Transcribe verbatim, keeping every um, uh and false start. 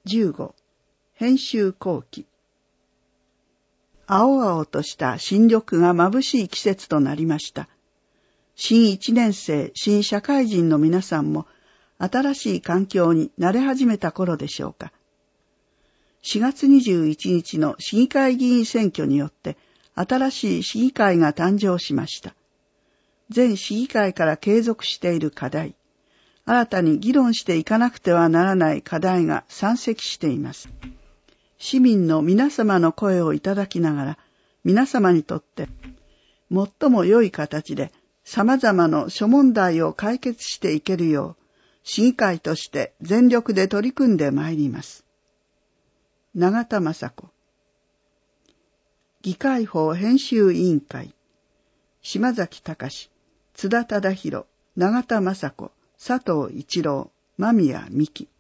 じゅうご、編集後期。青々とした新緑が眩しい季節となりました。新一年生、新社会人の皆さんも新しい環境に慣れ始めた頃でしょうか。しがつにじゅういちにちの市議会議員選挙によって新しい市議会が誕生しました。全市議会から継続している課題、新たに議論していかなくてはならない課題が山積しています。市民の皆様の声をいただきながら、皆様にとって最も良い形で様々な諸問題を解決していけるよう、市議会として全力で取り組んでまいります。永田雅子。議会法編集委員会。島崎隆、津田忠弘、永田雅子、佐藤一郎、間宮美希。